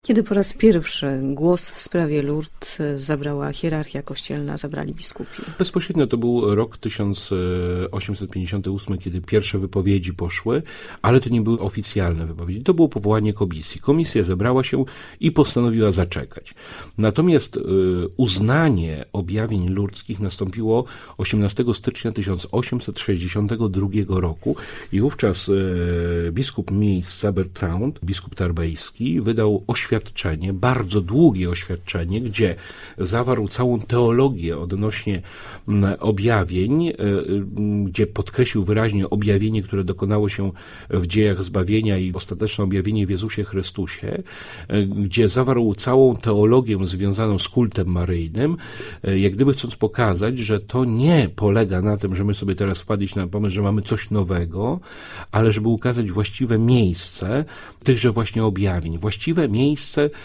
Kiedy po raz pierwszy głos w sprawie Lourdes zabrała hierarchia kościelna, zabrali biskupi? Bezpośrednio to był rok 1858, kiedy pierwsze wypowiedzi poszły, ale to nie były oficjalne wypowiedzi. To było powołanie komisji. Komisja zebrała się i postanowiła zaczekać. Natomiast uznanie objawień lurdskich nastąpiło 18 stycznia 1862 roku i wówczas biskup miejsca Bertrand, biskup tarbejski, wydał oświadczenie, bardzo długie oświadczenie, gdzie zawarł całą teologię odnośnie objawień, gdzie podkreślił wyraźnie objawienie, które dokonało się w dziejach zbawienia i ostateczne objawienie w Jezusie Chrystusie, gdzie zawarł całą teologię związaną z kultem maryjnym, jak gdyby chcąc pokazać, że to nie polega na tym, że my sobie teraz wpadliśmy na pomysł, że mamy coś nowego, ale żeby ukazać właściwe miejsce tychże właśnie objawień, właściwe miejsce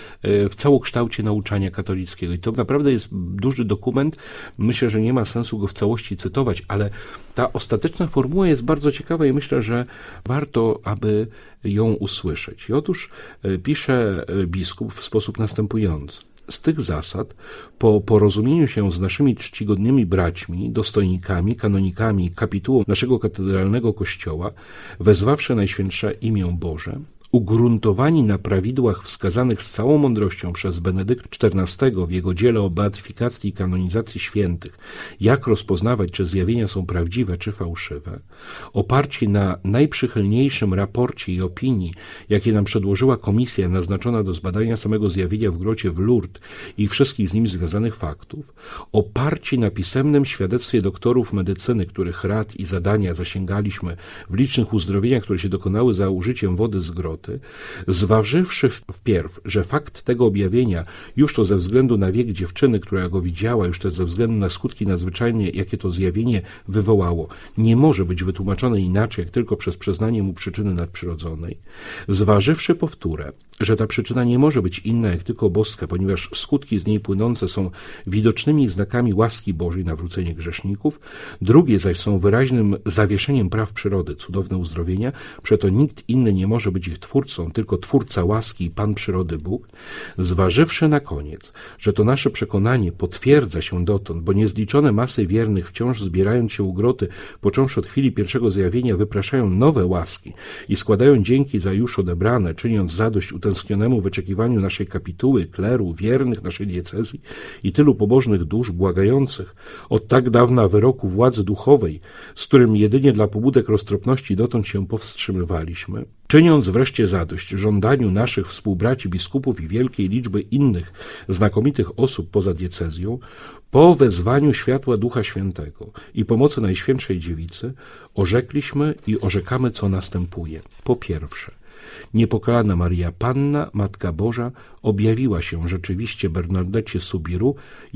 w całokształcie nauczania katolickiego. I to naprawdę jest duży dokument. Myślę, że nie ma sensu go w całości cytować, ale ta ostateczna formuła jest bardzo ciekawa i myślę, że warto, aby ją usłyszeć. I otóż pisze biskup w sposób następujący. Z tych zasad, po porozumieniu się z naszymi czcigodnymi braćmi, dostojnikami, kanonikami i kapitułą naszego katedralnego kościoła, wezwawszy Najświętsze imię Boże, ugruntowani na prawidłach wskazanych z całą mądrością przez Benedykt XIV w jego dziele o beatyfikacji i kanonizacji świętych, jak rozpoznawać, czy zjawienia są prawdziwe, czy fałszywe, oparci na najprzychylniejszym raporcie i opinii, jakie nam przedłożyła komisja naznaczona do zbadania samego zjawienia w grocie w Lourdes i wszystkich z nim związanych faktów, oparci na pisemnym świadectwie doktorów medycyny, których rad i zadania zasięgaliśmy w licznych uzdrowieniach, które się dokonały za użyciem wody z groty, zważywszy wpierw, że fakt tego objawienia, już to ze względu na wiek dziewczyny, która go widziała, już to ze względu na skutki nadzwyczajne, jakie to zjawienie wywołało, nie może być wytłumaczone inaczej, jak tylko przez przyznanie mu przyczyny nadprzyrodzonej, zważywszy powtórę, że ta przyczyna nie może być inna jak tylko boska, ponieważ skutki z niej płynące są widocznymi znakami łaski Bożej, nawrócenie grzeszników, drugie zaś są wyraźnym zawieszeniem praw przyrody, cudowne uzdrowienia, przeto nikt inny nie może być ich twórcą, tylko Twórca łaski i Pan przyrody Bóg, zważywszy na koniec, że to nasze przekonanie potwierdza się dotąd, bo niezliczone masy wiernych wciąż zbierając się u groty, począwszy od chwili pierwszego zjawienia, wypraszają nowe łaski i składają dzięki za już odebrane, czyniąc zadość utęsknionemu wyczekiwaniu naszej kapituły, kleru, wiernych naszej diecezji i tylu pobożnych dusz błagających od tak dawna wyroku władzy duchowej, z którym jedynie dla pobudek roztropności dotąd się powstrzymywaliśmy, czyniąc wreszcie zadość żądaniu naszych współbraci biskupów i wielkiej liczby innych znakomitych osób poza diecezją, po wezwaniu światła Ducha Świętego i pomocy Najświętszej Dziewicy, orzekliśmy i orzekamy, co następuje. Po pierwsze, Niepokalana Maria Panna, Matka Boża, objawiła się rzeczywiście Bernardecie Soubirous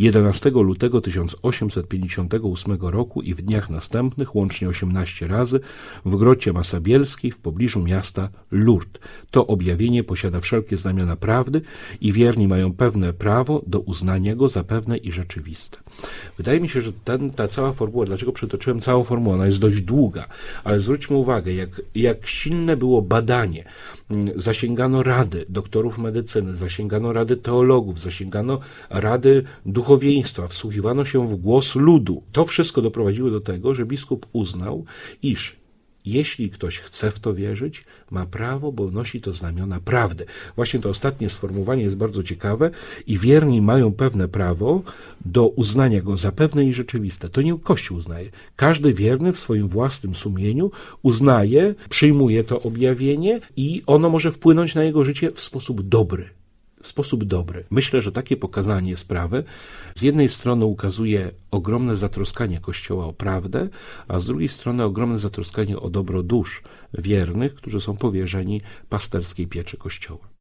11 lutego 1858 roku i w dniach następnych, łącznie 18 razy, w grocie Masabielskiej w pobliżu miasta Lourdes. To objawienie posiada wszelkie znamiona prawdy i wierni mają pewne prawo do uznania go za pewne i rzeczywiste. Wydaje mi się, że ta cała formuła, dlaczego przytoczyłem całą formułę, ona jest dość długa, ale zwróćmy uwagę, jak silne było badanie. Zasięgano rady doktorów medycyny, zasięgano rady teologów, zasięgano rady duchowieństwa, wsłuchiwano się w głos ludu. To wszystko doprowadziło do tego, że biskup uznał, iż jeśli ktoś chce w to wierzyć, ma prawo, bo nosi to znamiona prawdy. Właśnie to ostatnie sformułowanie jest bardzo ciekawe i wierni mają pewne prawo do uznania go za pewne i rzeczywiste. To nie Kościół uznaje. Każdy wierny w swoim własnym sumieniu uznaje, przyjmuje to objawienie i ono może wpłynąć na jego życie w sposób dobry. W sposób dobry. Myślę, że takie pokazanie sprawy z jednej strony ukazuje ogromne zatroskanie Kościoła o prawdę, a z drugiej strony ogromne zatroskanie o dobro dusz wiernych, którzy są powierzeni pasterskiej pieczy Kościoła.